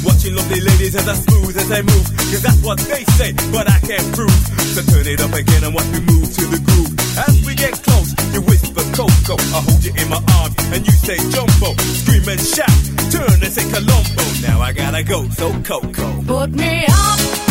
Watching lovely ladies as I smooth as they move, cause that's what they say, but I can't prove. So turn it up again and watch me move to the groove. As we get close, you whisper Coco, I hold you in my arms and you say Jumbo. Scream and shout, turn and say Colombo. Now I gotta go, so Coco, put me up